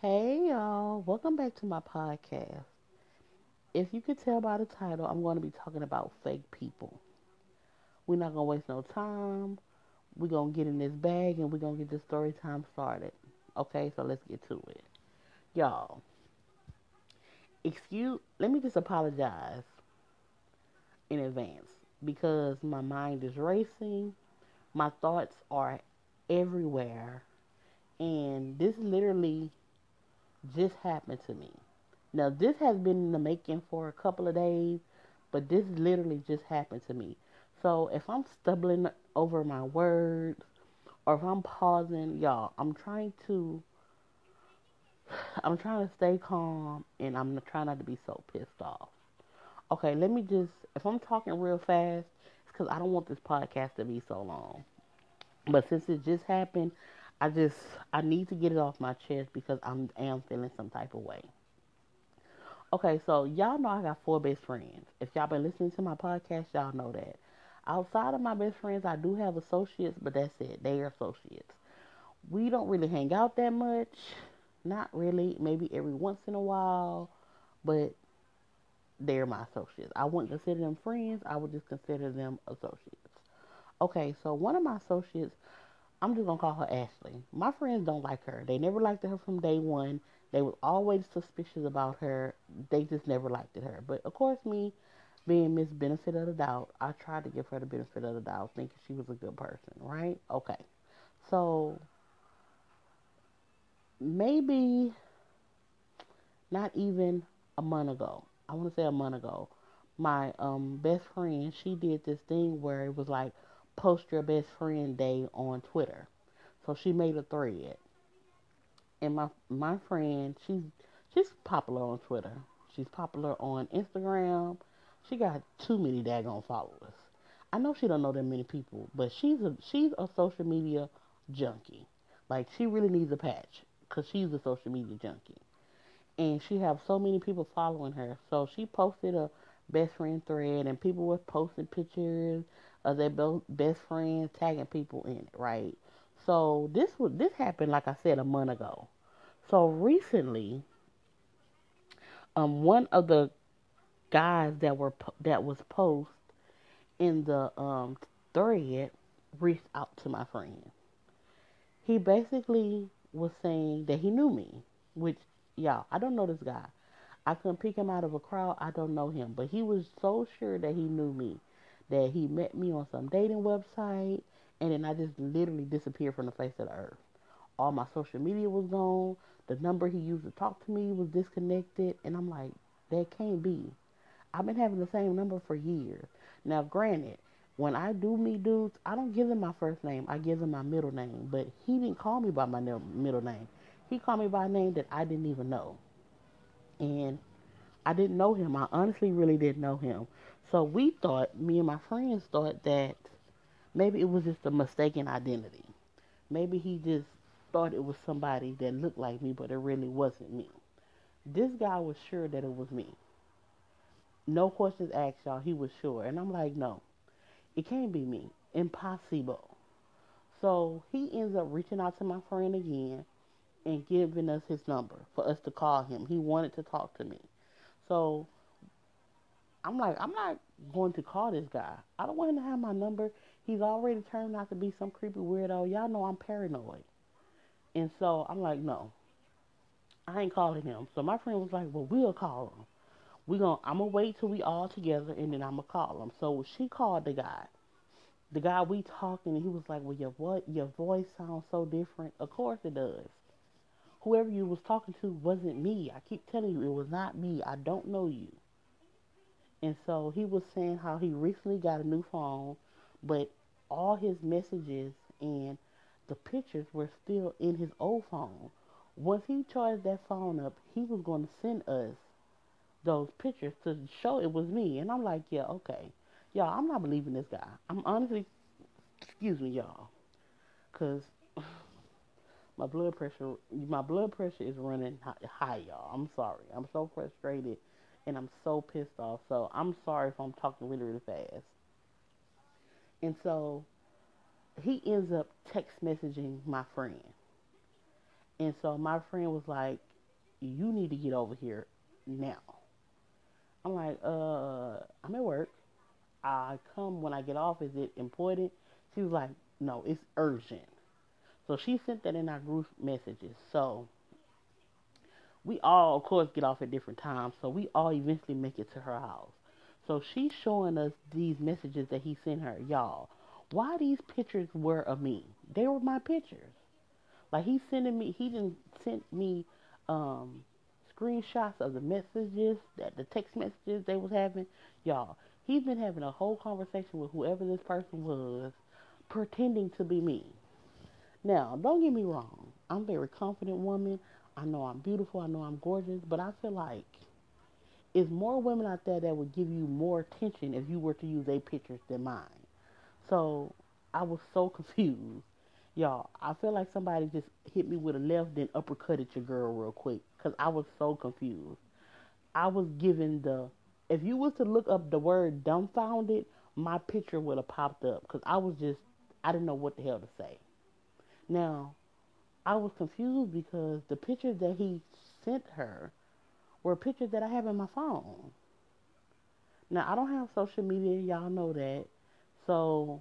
Hey y'all, welcome back to my podcast. If you could tell by the title, I'm going to be talking about fake people. We're not going to waste no time. We're going to get in this bag and we're going to get this story time started. Okay, so let's get to it. Y'all, let me just apologize in advance because my mind is racing, my thoughts are everywhere, and this literally just happened to me. Now, this has been in the making for a couple of days, but this literally just happened to me. So, if I'm stumbling over my words or if I'm pausing, y'all, I'm trying to stay calm and I'm trying not to be so pissed off. Okay, if I'm talking real fast, it's because I don't want this podcast to be so long. But since it just happened, I just, I need to get it off my chest because am feeling some type of way. Okay, so y'all know I got four best friends. If y'all been listening to my podcast, y'all know that. Outside of my best friends, I do have associates, but that's it. They are associates. We don't really hang out that much. Not really. Maybe every once in a while, but they're my associates. I wouldn't consider them friends. I would just consider them associates. Okay, so one of my associates, I'm just gonna call her Ashley. My friends don't like her. They never liked her from day one. They were always suspicious about her. They just never liked her. But of course, me being Miss Benefit of the Doubt, I tried to give her the benefit of the doubt, thinking she was a good person, right? Okay. So maybe not even a month ago. I want to say a month ago. My best friend, she did this thing where it was like post your best friend day on Twitter. So she made a thread, and my friend, she's popular on Twitter. She's popular on Instagram. She got too many daggone followers. I know she don't know that many people, but she's a social media junkie. Like she really needs a patch because she's a social media junkie, and she have so many people following her. So she posted a best friend thread, and people were posting pictures of their best friends, tagging people in it, right? So this happened, like I said, a month ago. So recently, one of the guys that was post in the thread reached out to my friend. He basically was saying that he knew me, which y'all, I don't know this guy. I couldn't pick him out of a crowd. I don't know him, but he was so sure that he knew me, that he met me on some dating website, and then I just literally disappeared from the face of the earth. All my social media was gone. The number he used to talk to me was disconnected, and I'm like, that can't be. I've been having the same number for years. Now, granted, when I do meet dudes, I don't give them my first name. I give them my middle name. But he didn't call me by my middle name. He called me by a name that I didn't even know. And I didn't know him. I honestly really didn't know him. So me and my friends thought that maybe it was just a mistaken identity. Maybe he just thought it was somebody that looked like me, but it really wasn't me. This guy was sure that it was me. No questions asked, y'all. He was sure. And I'm like, no, it can't be me. Impossible. So he ends up reaching out to my friend again and giving us his number for us to call him. He wanted to talk to me. So I'm like, I'm not going to call this guy. I don't want him to have my number. He's already turned out to be some creepy weirdo. Y'all know I'm paranoid. And so I'm like, no, I ain't calling him. So my friend was like, well, we'll call him. I'm gonna wait till we all together and then I'm gonna call him. So she called the guy. The guy we talking, and he was like, well, your voice sounds so different. Of course it does. Whoever you was talking to wasn't me. I keep telling you, it was not me. I don't know you. And so he was saying how he recently got a new phone, but all his messages and the pictures were still in his old phone. Once he charged that phone up, he was going to send us those pictures to show it was me. And I'm like, yeah, okay. Y'all, I'm not believing this guy. I'm honestly, excuse me, y'all, because my blood pressure is running high, y'all. I'm sorry. I'm so frustrated and I'm so pissed off. So I'm sorry if I'm talking really, really fast. And so he ends up text messaging my friend. And so my friend was like, you need to get over here now. I'm like, I'm at work. I come when I get off. Is it important? She was like, no, it's urgent. So she sent that in our group messages. So we all, of course, get off at different times. So we all eventually make it to her house. So she's showing us these messages that he sent her. Y'all, why these pictures were of me? They were my pictures. Like he didn't sent me um, screenshots of the messages, that the text messages they was having. Y'all, he's been having a whole conversation with whoever this person was, pretending to be me. Now, don't get me wrong. I'm a very confident woman. I know I'm beautiful. I know I'm gorgeous. But I feel like there's more women out there that would give you more attention if you were to use their pictures than mine. So I was so confused. Y'all, I feel like somebody just hit me with a left, then uppercutted your girl real quick. Because I was so confused. I was given the, if you was to look up the word dumbfounded, my picture would have popped up. Because I didn't know what the hell to say. Now, I was confused because the pictures that he sent her were pictures that I have in my phone. Now, I don't have social media, y'all know that. So,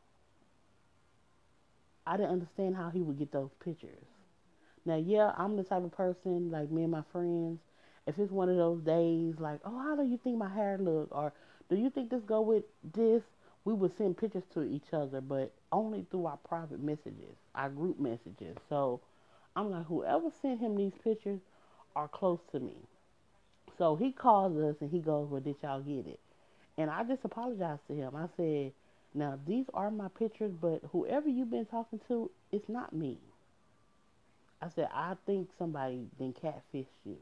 I didn't understand how he would get those pictures. Now, yeah, I'm the type of person, like me and my friends, if it's one of those days, like, oh, how do you think my hair look? Or do you think this go with this? We would send pictures to each other, but only through our private messages, our group messages. So, I'm like, whoever sent him these pictures are close to me. So he calls us and he goes, well, did y'all get it? And I just apologized to him. I said, now these are my pictures, but whoever you've been talking to, it's not me. I said, I think somebody then catfished you.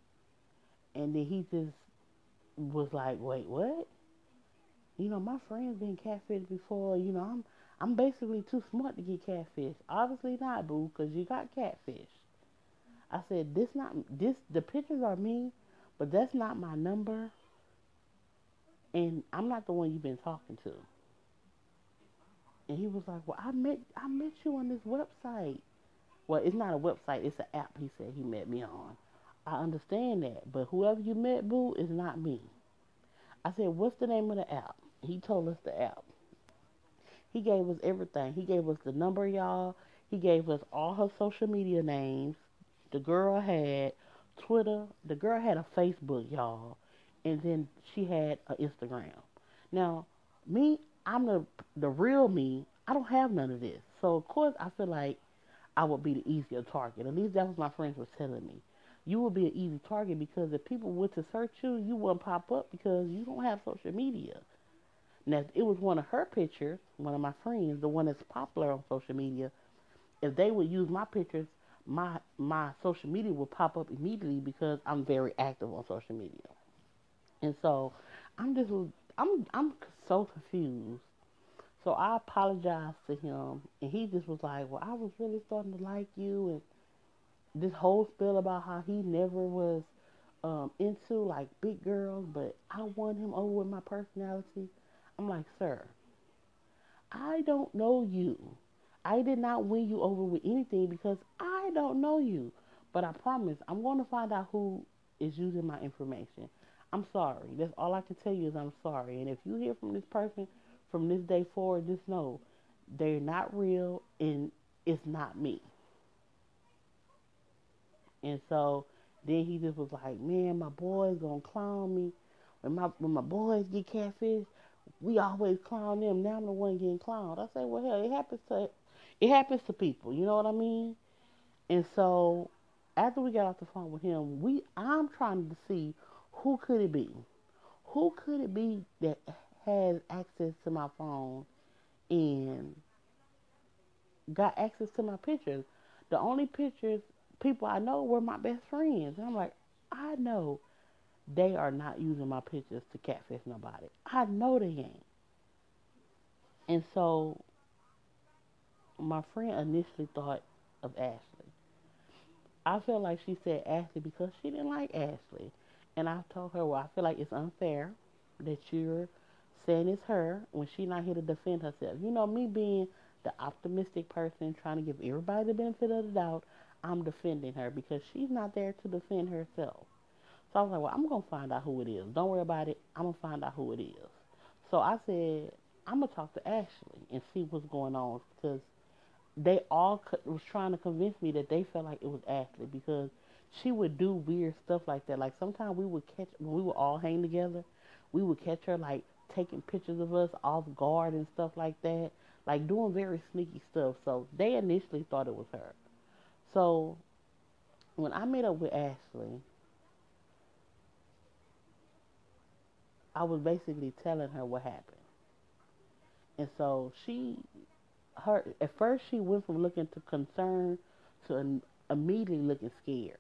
And then he just was like, wait, what? My friend's been catfished before. I'm basically too smart to get catfished. Obviously not, boo, because you got catfished. I said, the pictures are me, but that's not my number, and I'm not the one you've been talking to. And he was like, well, I met you on this website. Well, it's not a website, it's an app. He said he met me on. I understand that, but whoever you met, boo, is not me. I said, what's the name of the app? He told us the app. He gave us everything. He gave us the number, y'all. He gave us all her social media names. The girl had Twitter. The girl had a Facebook, y'all. And then she had an Instagram. Now, me, I'm the real me. I don't have none of this. So, of course, I feel like I would be the easier target. At least that was my friends was telling me. You would be an easy target because if people were to search you, you wouldn't pop up because you don't have social media. Now, it was one of her pictures, one of my friends, the one that's popular on social media. If they would use my pictures, my social media would pop up immediately because I'm very active on social media. And so I'm just I'm so confused. So I apologized to him, and he just was like, "Well, I was really starting to like you," and this whole spiel about how he never was into like big girls, but I won him over with my personality. I'm like, sir, I don't know you. I did not win you over with anything because I don't know you. But I promise I'm going to find out who is using my information. I'm sorry. That's all I can tell you is I'm sorry. And if you hear from this person from this day forward, just know they're not real and it's not me. And so then he just was like, man, my boys gonna clown me. When my boys get catfish, we always clown them. Now I'm the one getting clowned. I say, well, hell, it happens to people. You know what I mean? And so after we got off the phone with him, I'm trying to see who could it be. Who could it be that has access to my phone and got access to my pictures? The only pictures people I know were my best friends. And I'm like, I know they are not using my pictures to catfish nobody. I know they ain't. And so my friend initially thought of Ashley. I feel like she said Ashley because she didn't like Ashley. And I told her, well, I feel like it's unfair that you're saying it's her when she's not here to defend herself. Me being the optimistic person, trying to give everybody the benefit of the doubt, I'm defending her because she's not there to defend herself. So I was like, well, I'm going to find out who it is. Don't worry about it. I'm going to find out who it is. So I said, I'm going to talk to Ashley and see what's going on because they all was trying to convince me that they felt like it was Ashley because she would do weird stuff like that. Like sometimes we would catch when we would all hang together, we would catch her like taking pictures of us off guard and stuff like that, like doing very sneaky stuff. So they initially thought it was her. So when I met up with Ashley, I was basically telling her what happened. And so her at first she went from looking to concerned to immediately looking scared,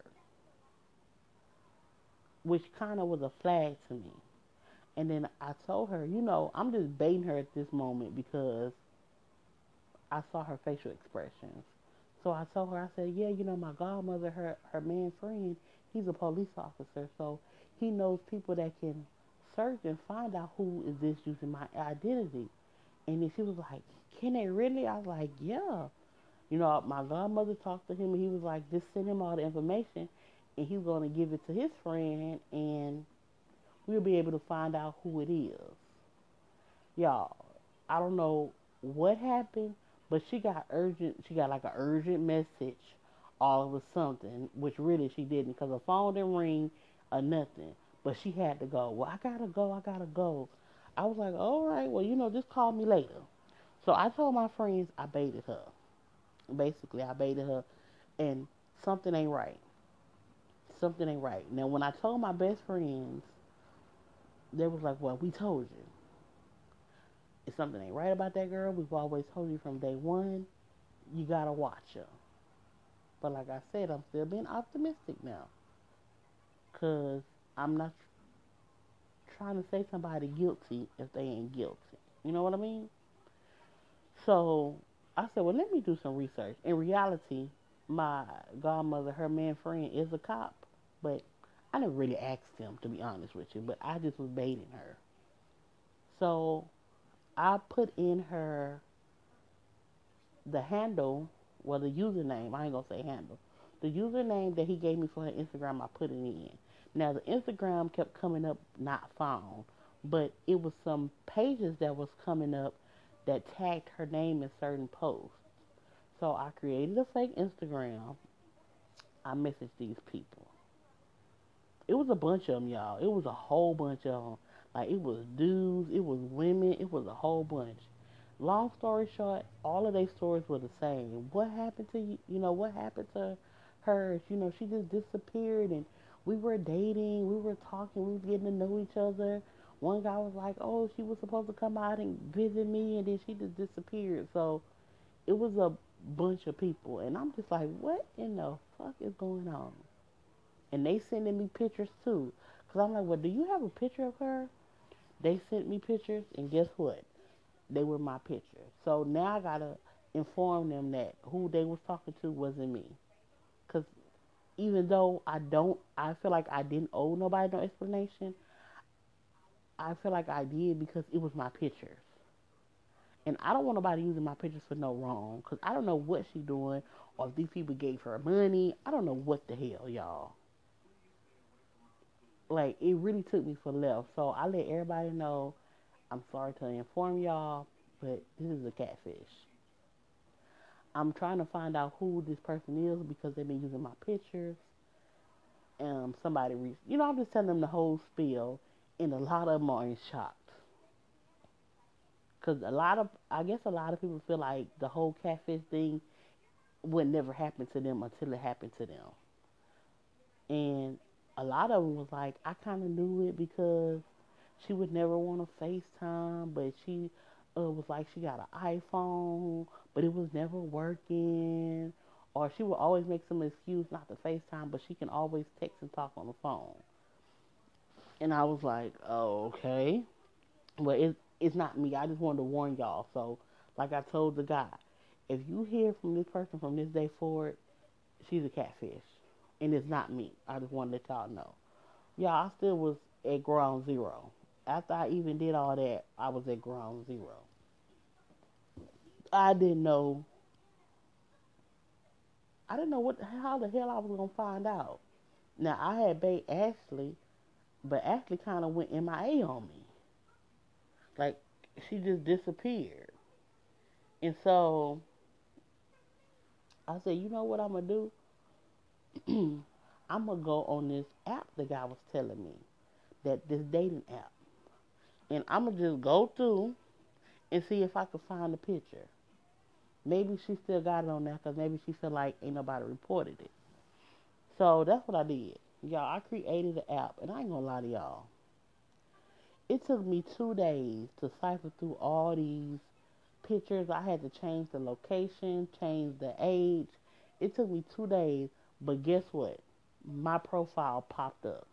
which kind of was a flag to me. And then I told her, I'm just baiting her at this moment because I saw her facial expressions. So I told her, I said, yeah, my godmother, her man friend, he's a police officer, so he knows people that can search and find out who is this using my identity. And then she was like, can they really? I was like, yeah. My godmother talked to him and he was like, just send him all the information and he's going to give it to his friend and we'll be able to find out who it is. Y'all, I don't know what happened, but she got like an urgent message all of a something, which really she didn't because her phone didn't ring or nothing. But she had to go. Well, I gotta go. I was like, all right, well, just call me later. So I told my friends I baited her. Basically, I baited her, and something ain't right. Something ain't right. Now, when I told my best friends, they was like, well, we told you. If something ain't right about that girl, we've always told you from day one, you gotta watch her. But like I said, I'm still being optimistic now. Because I'm not trying to say somebody guilty if they ain't guilty. You know what I mean? So I said, well, let me do some research. In reality, my godmother, her man friend, is a cop, but I never really asked him, to be honest with you, but I just was baiting her. So I put in the handle, well, the username, I ain't gonna say handle. The username that he gave me for her Instagram, I put it in. Now, the Instagram kept coming up not found, but it was some pages that was coming up that tagged her name in certain posts. So I created a fake Instagram. I messaged these people. It was a bunch of them, y'all. It was a whole bunch of them. Like, it was dudes, it was women, it was a whole bunch. Long story short, all of their stories were the same. What happened to you? What happened to her? She just disappeared and we were dating, we were talking, we were getting to know each other. One guy was like, oh, she was supposed to come out and visit me and then she just disappeared. So it was a bunch of people. And I'm just like, what in the fuck is going on? And they sending me pictures too. Because I'm like, well, do you have a picture of her? They sent me pictures and guess what? They were my picture. So now I gotta inform them that who they was talking to wasn't me. Cause even though I feel like I didn't owe nobody no explanation. I feel like I did because it was my pictures, and I don't want nobody using my pictures for no wrong. Cause I don't know what she doing, or if these people gave her money. I don't know what the hell, y'all. Like it really took me for left. So I let everybody know. I'm sorry to inform y'all, but this is a catfish. I'm trying to find out who this person is because they've been using my pictures. Somebody reached, I'm just telling them the whole spiel, and a lot of them are in shock because I guess a lot of people feel like the whole catfish thing would never happen to them until it happened to them, and a lot of them was like, I kind of knew it because she would never want to FaceTime, but she was like she got an iPhone, but it was never working. Or she would always make some excuse not to FaceTime, but she can always text and talk on the phone. And I was like, oh, okay. But it's not me. I just wanted to warn y'all. So, like I told the guy, if you hear from this person from this day forward, she's a catfish. And it's not me. I just wanted to let y'all know. Yeah, I still was at ground zero. After I even did all that, I was at ground zero. I didn't know I didn't know how the hell I was gonna find out. Now I had bait Ashley, but Ashley kind of went MIA on me. Like she just disappeared. And so I said, you know what I'm gonna do? I'm gonna go on this app the guy was telling me, that this dating app, and I'm gonna just go through and see if I can find the picture. Maybe she still got it on there because maybe she feel like ain't nobody reported it. So that's what I did. Y'all, I created an app, and I ain't gonna lie to y'all. It took me 2 days to cipher through all these pictures. I had to change the location, change the age. It took me 2 days, but guess what? My profile popped up.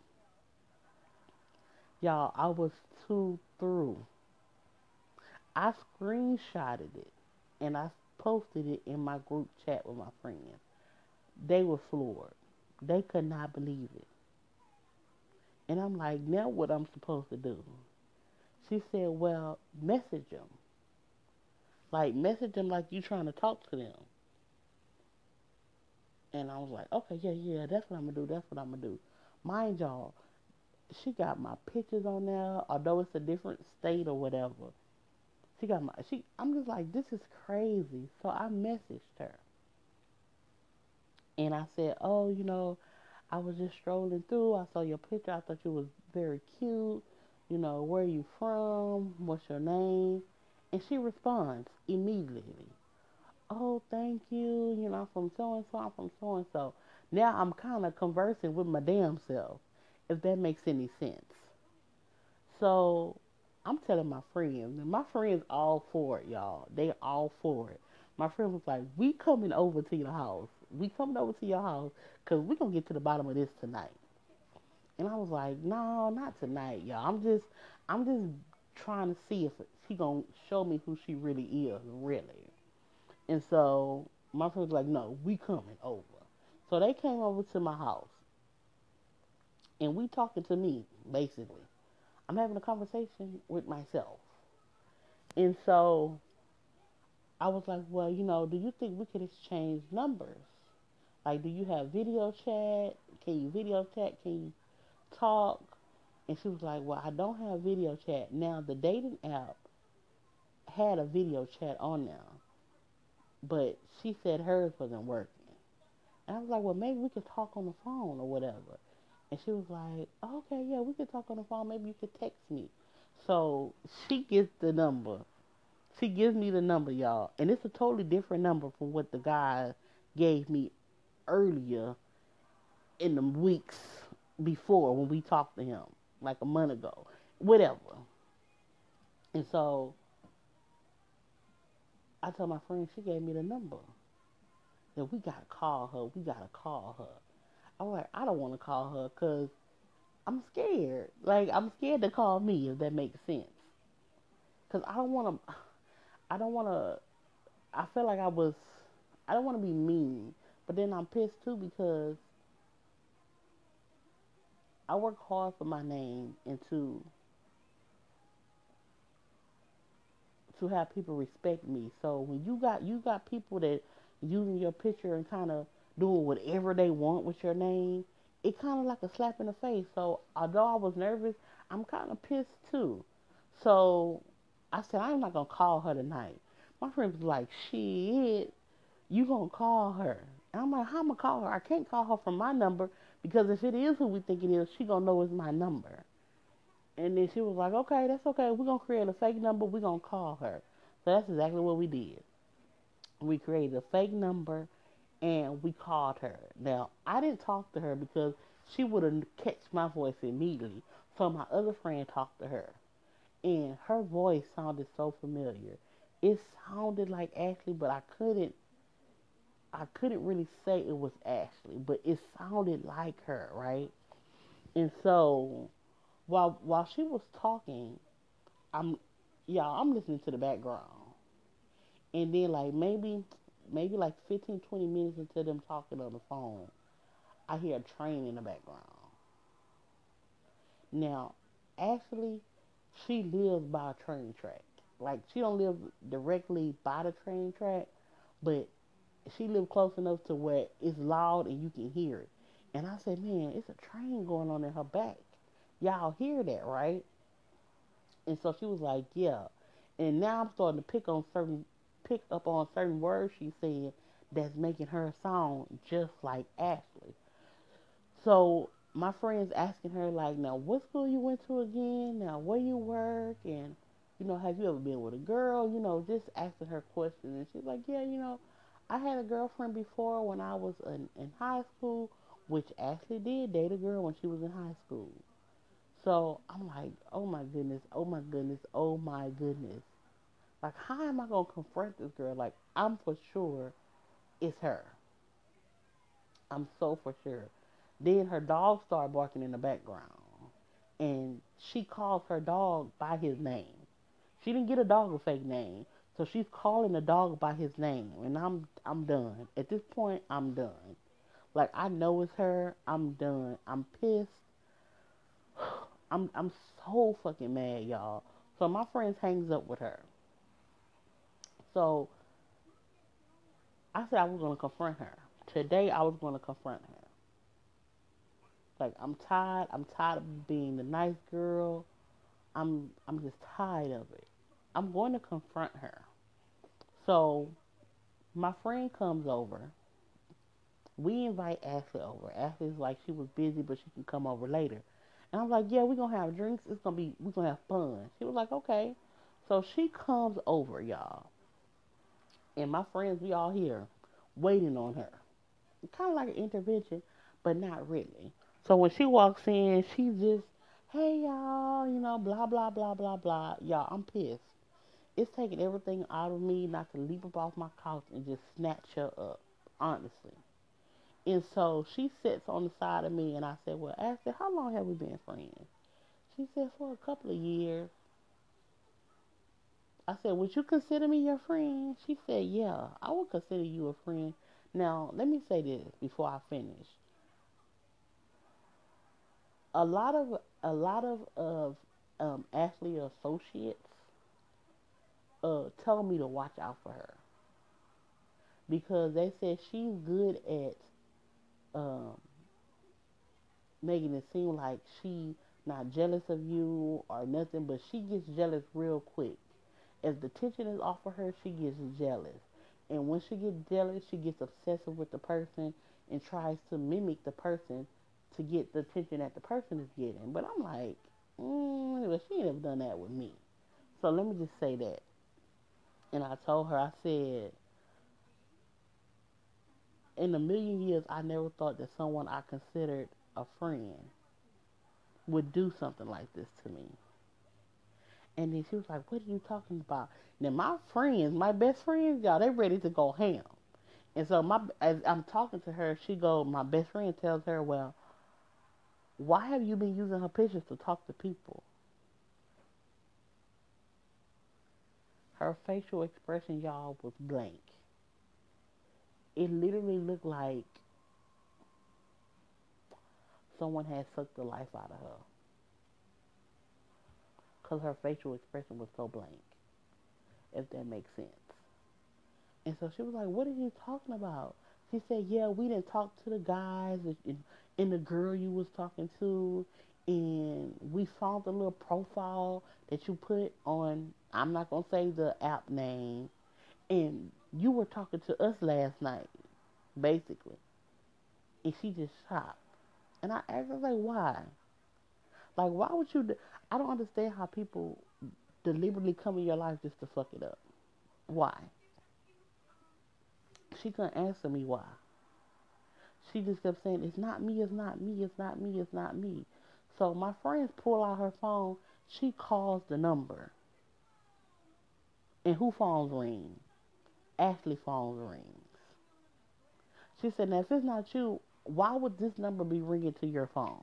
Y'all, I was too through. I screenshotted it and I posted it in my group chat with my friends. They were floored. They could not believe it. And I'm like, now what I'm supposed to do? She said, well, message them. Like, message them like you trying to talk to them. And I was like, okay, yeah, yeah, that's what I'm going to do. That's what I'm going to do. Mind y'all, she got my pictures on there, although it's a different state or whatever. I'm just like, this is crazy. So I messaged her. And I said, oh, I was just strolling through. I saw your picture. I thought you was very cute. Where are you from? What's your name? And she responds immediately. Oh, thank you. I'm from so and so. I'm from so and so. Now I'm kind of conversing with my damn self, if that makes any sense. So I'm telling my friends, and my friends all for it, y'all. They all for it. My friend was like, "We coming over to your house. We coming over to your house because we gonna get to the bottom of this tonight." And I was like, "No, not tonight, y'all. I'm just trying to see if she gonna show me who she really is, really." And so my friend was like, "No, we coming over." So they came over to my house, and we talking to me basically. I'm having a conversation with myself. And so I was like, well, do you think we could exchange numbers? Like, do you have video chat? Can you video chat? Can you talk? And she was like, well, I don't have video chat. Now, the dating app had a video chat on there, but she said hers wasn't working. And I was like, well, maybe we could talk on the phone or whatever. And she was like, okay, yeah, we could talk on the phone. Maybe you could text me. So she gets the number. She gives me the number, y'all, and it's a totally different number from what the guy gave me earlier in the weeks before when we talked to him, like a month ago, whatever. And so I told my friend, she gave me the number. That we gotta call her. We gotta call her. I was like, I don't want to call her because I'm scared. Like I'm scared to call me if that makes sense. Because I don't want to. I don't want to. I feel like I was. I don't want to be mean, but then I'm pissed too because I work hard for my name and to have people respect me. So when you got people that using your picture and kind of doing whatever they want with your name, it kind of like a slap in the face. So although I was nervous, I'm kind of pissed too. So I said I'm not gonna call her tonight. My friend was like, "Shit, you gonna call her?" And I'm like, "How am I gonna call her? I can't call her from my number because if it is who we think it is, she gonna know it's my number." And then she was like, okay, that's okay. We're going to create a fake number. We're going to call her. So that's exactly what we did. We created a fake number and we called her. Now, I didn't talk to her because she would have catch my voice immediately. So my other friend talked to her. And her voice sounded so familiar. It sounded like Ashley, but I couldn't really say it was Ashley, but it sounded like her, right? And so while she was talking, I'm I'm listening to the background. And then like maybe like 15, 20 minutes into them talking on the phone, I hear a train in the background. Now, actually, she lives by a train track. Like she don't live directly by the train track, but she lived close enough to where it's loud and you can hear it. And I said, man, it's a train going on in her back. Y'all hear that, right? And so she was like, yeah. And now I'm starting to pick up on certain words she said that's making her sound just like Ashley. So my friend's asking her like, now what school you went to again? Now where you work? And have you ever been with a girl? Just asking her questions. And she's like, yeah, I had a girlfriend before when I was in high school, which Ashley did date a girl when she was in high school. So I'm like, oh my goodness, oh my goodness, oh my goodness. Like, how am I gonna confront this girl? Like, I'm for sure it's her. I'm so for sure. Then her dog started barking in the background, and she calls her dog by his name. She didn't get a dog a fake name, so she's calling the dog by his name, and I'm done. At this point, I'm done. Like, I know it's her. I'm done. I'm pissed. I'm so fucking mad, y'all. So my friend hangs up with her. So I said I was gonna confront her. Today I was gonna confront her. Like, I'm tired. I'm tired of being the nice girl. I'm just tired of it. I'm going to confront her. So my friend comes over. We invite Ashley over. Ashley's like she was busy, but she can come over later. And I'm like, yeah, we're gonna have drinks. We're gonna have fun. She was like, okay. So she comes over, y'all. And my friends, we all here waiting on her. Kind of like an intervention, but not really. So when she walks in, she just, hey y'all, blah blah blah blah blah. Y'all, I'm pissed. It's taking everything out of me not to leap up off my couch and just snatch her up, honestly. And so she sits on the side of me, and I said, well, Ashley, how long have we been friends? She said, for a couple of years. I said, would you consider me your friend? She said, yeah, I would consider you a friend. Now, let me say this before I finish. A lot of Ashley associates told me to watch out for her because they said she's good at um, making it seem like she not jealous of you or nothing, but she gets jealous real quick. If the tension is off of her, she gets jealous. And when she gets jealous, she gets obsessive with the person and tries to mimic the person to get the attention that the person is getting. But I'm like, well, she ain't ever done that with me. So let me just say that. And I told her, I said, in a million years, I never thought that someone I considered a friend would do something like this to me. And then she was like, what are you talking about? Now, my friends, my best friends, y'all, they ready to go ham. And so as I'm talking to her, my best friend tells her, well, why have you been using her pictures to talk to people? Her facial expression, y'all, was blank. It literally looked like someone had sucked the life out of her. Because her facial expression was so blank, if that makes sense. And so she was like, what are you talking about? She said, yeah, we didn't talk to the guys and the girl you was talking to. And we found the little profile that you put on, I'm not going to say the app name. And you were talking to us last night, basically. And she just shocked. And I asked her, like, why? Like, why would you? I don't understand how people deliberately come in your life just to fuck it up. Why? She couldn't answer me why. She just kept saying, it's not me, it's not me, it's not me, it's not me. So my friends pull out her phone. She calls the number. And who phones ring? Ashley phone rings. She said, now if it's not you, why would this number be ringing to your phone?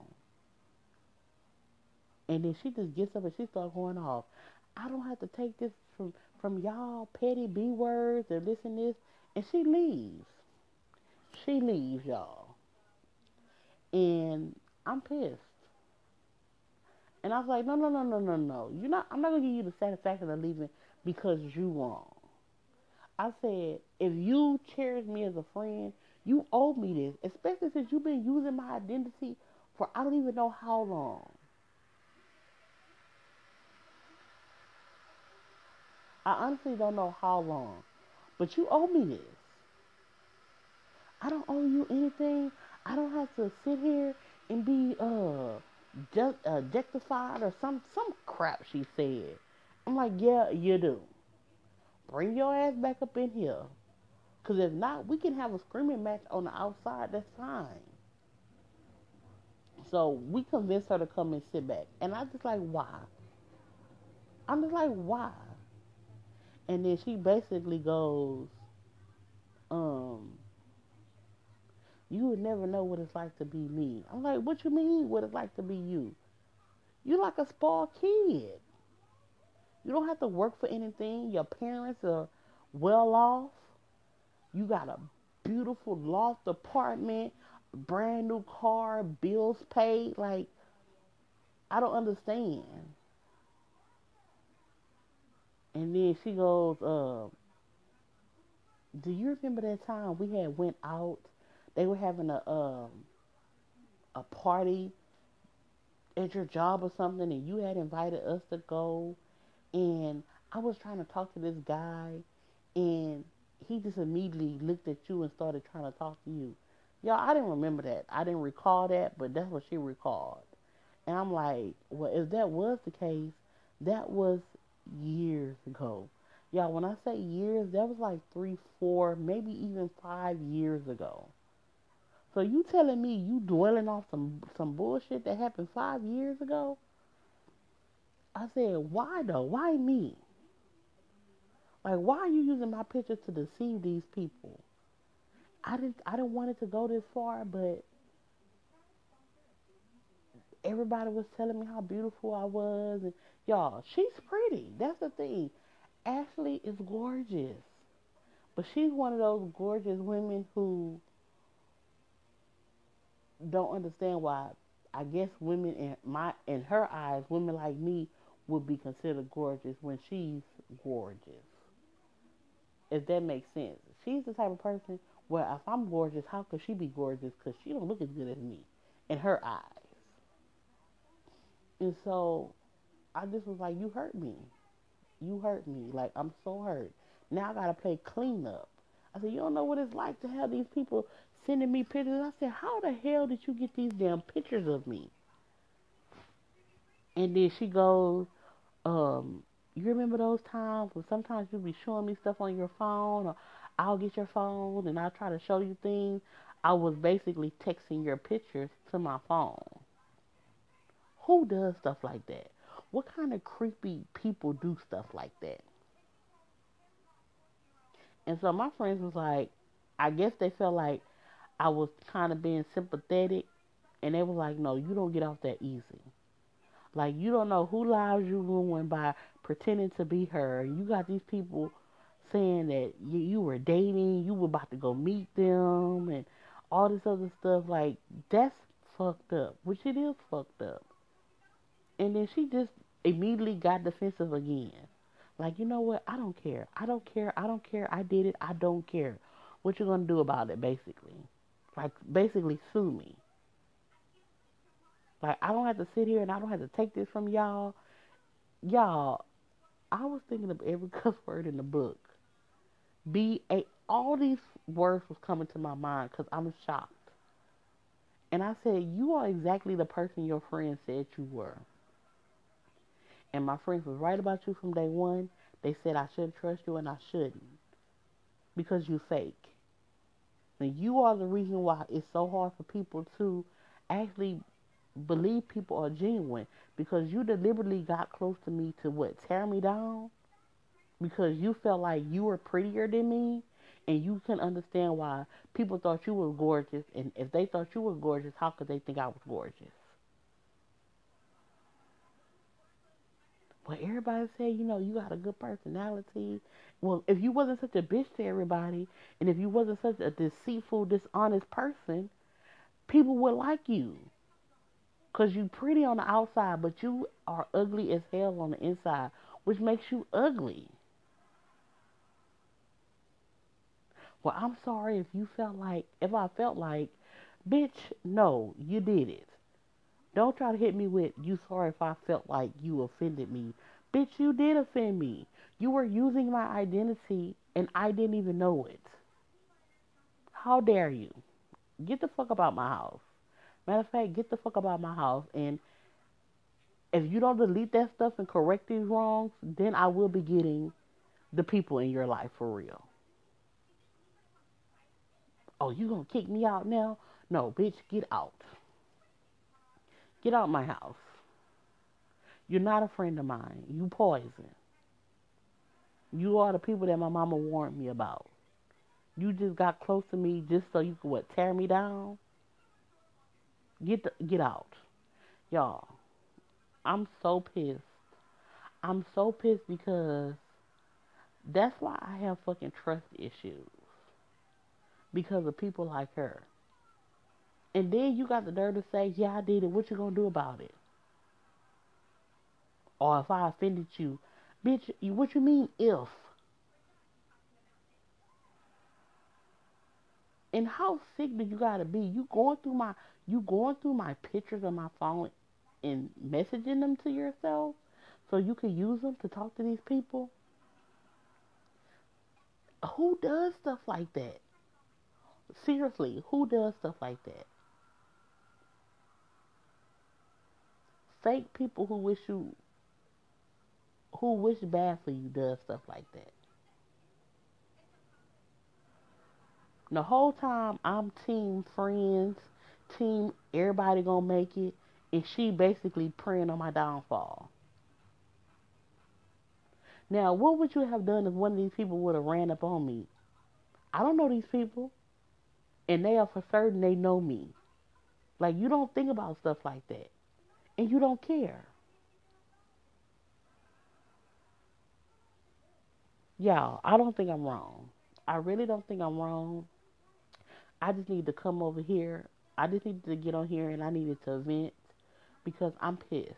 And then she just gets up and she starts going off. I don't have to take this from y'all petty B words and this and this. And she leaves. She leaves, y'all. And I'm pissed. And I was like, no, no, no, no, no, no. I'm not gonna give you the satisfaction of leaving because you wrong. I said, if you cherish me as a friend, you owe me this, especially since you've been using my identity for I don't even know how long. I honestly don't know how long, but you owe me this. I don't owe you anything. I don't have to sit here and be just objectified or some crap she said. I'm like, yeah, you do. Bring your ass back up in here. Cause if not, we can have a screaming match on the outside. That's fine. So we convinced her to come and sit back, and I just like, why? I'm just like, why? And then she basically goes, um, you would never know what it's like to be me. I'm like, what you mean? What it's like to be you? You like a spoiled kid. You don't have to work for anything. Your parents are well off. You got a beautiful loft apartment, brand new car, bills paid. Like, I don't understand. And then she goes, do you remember that time we had went out? They were having a party at your job or something, and you had invited us to go. And I was trying to talk to this guy, and he just immediately looked at you and started trying to talk to you. Y'all, I didn't remember that. I didn't recall that, but that's what she recalled. And I'm like, well, if that was the case, that was years ago. Y'all, when I say years, that was like 3, 4, maybe even 5 years ago. So you telling me you dwelling off some bullshit that happened 5 years ago? I said, why though? Why me? Like, why are you using my picture to deceive these people? I didn't want it to go this far, but everybody was telling me how beautiful I was, and y'all, she's pretty. That's the thing. Ashley is gorgeous, but she's one of those gorgeous women who don't understand why. I guess women in her eyes, women like me would be considered gorgeous when she's gorgeous. If that makes sense. She's the type of person where if I'm gorgeous, how could she be gorgeous? Because she don't look as good as me in her eyes. And so I just was like, you hurt me. You hurt me. Like, I'm so hurt. Now I got to play cleanup. I said, you don't know what it's like to have these people sending me pictures. I said, how the hell did you get these damn pictures of me? And then she goes, you remember those times when sometimes you be showing me stuff on your phone, or I'll get your phone and I'll try to show you things. I was basically texting your pictures to my phone. Who does stuff like that? What kind of creepy people do stuff like that? And so my friends was like, I guess they felt like I was kind of being sympathetic, and they was like, no, you don't get off that easy. Like, you don't know who lives you ruined by pretending to be her. You got these people saying that you were dating, you were about to go meet them, and all this other stuff. Like, that's fucked up, which it is fucked up. And then she just immediately got defensive again. Like, you know what? I don't care. I don't care. I don't care. I did it. I don't care. What you gonna do about it, basically? Like, basically sue me. Like, I don't have to sit here and I don't have to take this from y'all. Y'all, I was thinking of every cuss word in the book. All these words was coming to my mind because I'm shocked. And I said, you are exactly the person your friend said you were. And my friends was right about you from day one. They said I should trust you and I shouldn't because you fake. And you are the reason why it's so hard for people to actually believe people are genuine because you deliberately got close to me to what, tear me down? Because you felt like you were prettier than me and you couldn't understand why people thought you were gorgeous, and if they thought you were gorgeous, how could they think I was gorgeous? Well, everybody say, you got a good personality. Well, if you wasn't such a bitch to everybody, and if you wasn't such a deceitful, dishonest person, people would like you. Because you pretty on the outside, but you are ugly as hell on the inside, which makes you ugly. Well, I'm sorry if I felt like, bitch, no, you did it. Don't try to hit me with, you sorry if I felt like you offended me. Bitch, you did offend me. You were using my identity and I didn't even know it. How dare you? Get the fuck about my house. Matter of fact, get the fuck about my house. And if you don't delete that stuff and correct these wrongs, then I will be getting the people in your life for real. Oh, you gonna kick me out now? No, bitch, get out. Get out my house. You're not a friend of mine. You poison. You are the people that my mama warned me about. You just got close to me just so you could what, tear me down? Get out. Y'all, I'm so pissed. I'm so pissed because that's why I have fucking trust issues. Because of people like her. And then you got the nerve to say, yeah, I did it. What you gonna do about it? Or if I offended you, bitch, what you mean if? And how sick do you gotta be? You going through my pictures on my phone and messaging them to yourself so you can use them to talk to these people? Who does stuff like that? Seriously, who does stuff like that? Fake people who wish bad for you does stuff like that. The whole time I'm team friends, team everybody gonna make it, and she basically praying on my downfall. Now, what would you have done if one of these people would have ran up on me? I don't know these people, and they are for certain they know me. Like, you don't think about stuff like that, and you don't care. Y'all, I don't think I'm wrong. I really don't think I'm wrong. I just need to come over here. I just needed to get on here and I needed to vent because I'm pissed.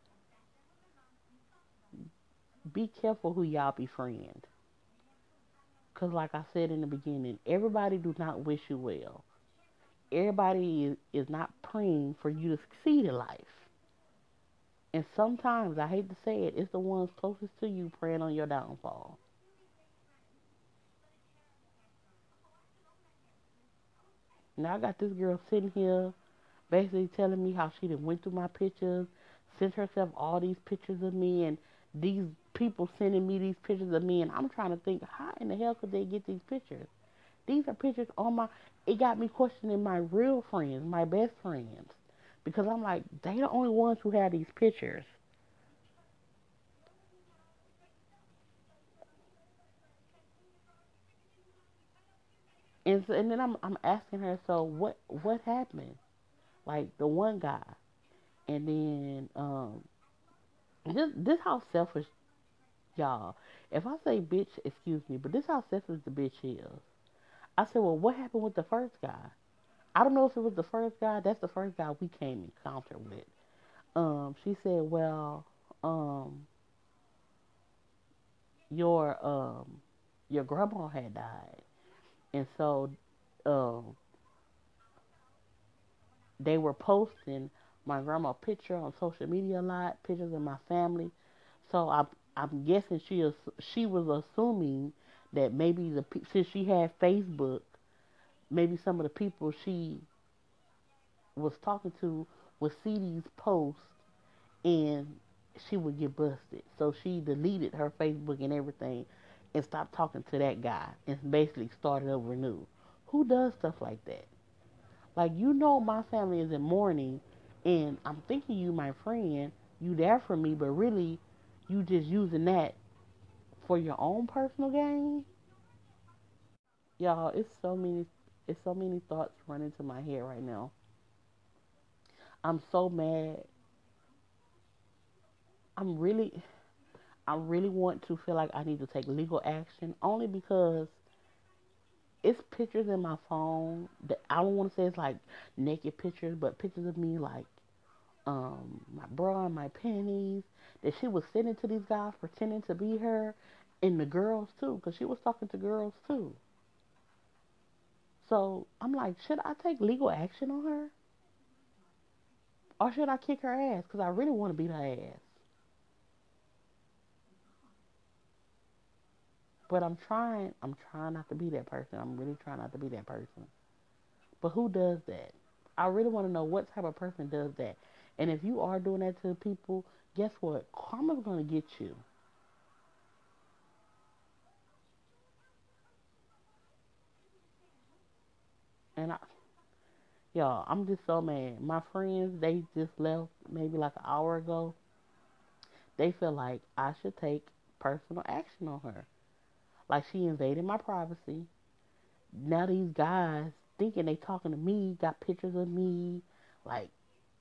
Be careful who y'all befriend. Because, like I said in the beginning, everybody do not wish you well. Everybody is not praying for you to succeed in life. And sometimes, I hate to say it, it's the ones closest to you praying on your downfall. Now, I got this girl sitting here basically telling me how she done went through my pictures, sent herself all these pictures of me, and these people sending me these pictures of me, and I'm trying to think, how in the hell could they get these pictures? These are pictures on my. It got me questioning my real friends, my best friends, because I'm like, they the only ones who have these pictures. And then I'm asking her, so what happened? Like the one guy, and then this how selfish y'all. If I say bitch, excuse me, but this how selfish the bitch is. I said, well, what happened with the first guy? I don't know if it was the first guy. That's the first guy we came in encounter with. She said, well, um, your your grandma had died, and so um they were posting my grandma picture on social media a lot, pictures of my family. So I'm guessing she was assuming that maybe since she had Facebook, maybe some of the people she was talking to would see these posts and she would get busted. So she deleted her Facebook and everything and stopped talking to that guy and basically started over new. Who does stuff like that? Like, my family is in mourning and I'm thinking you my friend, you there for me, but really you just using that for your own personal gain. Y'all, it's so many thoughts running to my head right now. I'm so mad. I'm really I really want to feel like I need to take legal action only because it's pictures in my phone that I don't want to say it's like naked pictures, but pictures of me like my bra and my panties that she was sending to these guys pretending to be her and the girls too, because she was talking to girls too. So I'm like, should I take legal action on her? Or should I kick her ass? Because I really want to beat her ass. But I'm trying not to be that person. I'm really trying not to be that person. But who does that? I really want to know what type of person does that. And if you are doing that to people, guess what? Karma's going to get you. And y'all, I'm just so mad. My friends, they just left maybe like an hour ago. They feel like I should take personal action on her. Like she invaded my privacy. Now these guys thinking they talking to me, got pictures of me, like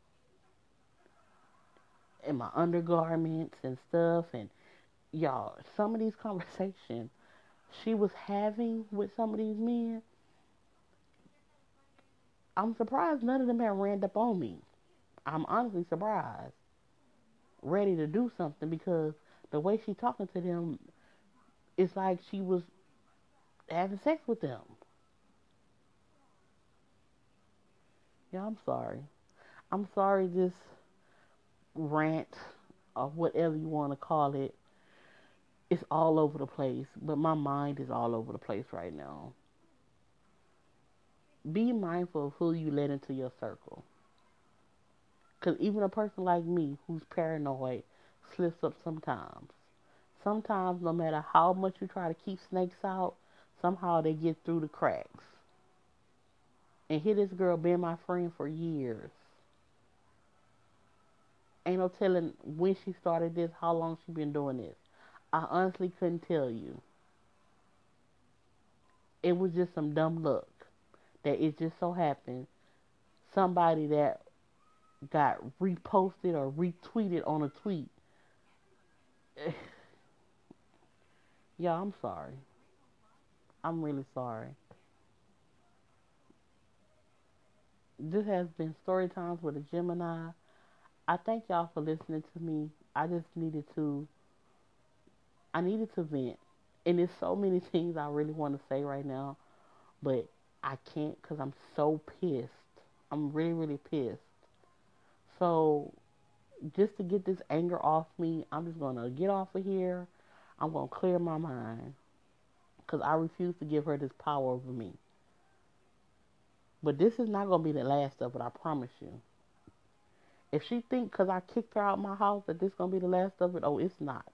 in my undergarments and stuff. And y'all, some of these conversations she was having with some of these men, I'm surprised none of them have ran up on me. I'm honestly surprised, ready to do something because the way she talking to them, it's like she was having sex with them. Yeah, I'm sorry. I'm sorry this rant or whatever you want to call it is all over the place, but my mind is all over the place right now. Be mindful of who you let into your circle. Because even a person like me who's paranoid slips up sometimes. Sometimes, no matter how much you try to keep snakes out, somehow they get through the cracks. And here this girl been my friend for years. Ain't no telling when she started this, how long she been doing this. I honestly couldn't tell you. It was just some dumb luck that it just so happened somebody that got reposted or retweeted on a tweet. Yeah, I'm sorry. I'm really sorry. This has been Story Times with a Gemini. I thank y'all for listening to me. I needed to vent. And there's so many things I really want to say right now, but I can't because I'm so pissed. I'm really, really pissed. So just to get this anger off me, I'm just going to get off of here. I'm going to clear my mind because I refuse to give her this power over me. But this is not going to be the last of it, I promise you. If she think because I kicked her out my house that this going to be the last of it, oh, it's not.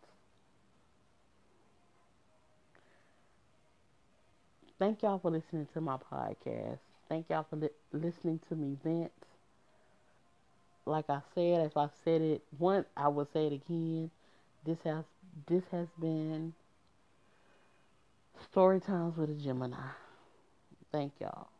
Thank y'all for listening to my podcast. Thank y'all for listening to me vent. Like I said, if I said it once, I will say it again. This has this has been Story Times with a Gemini. Thank y'all.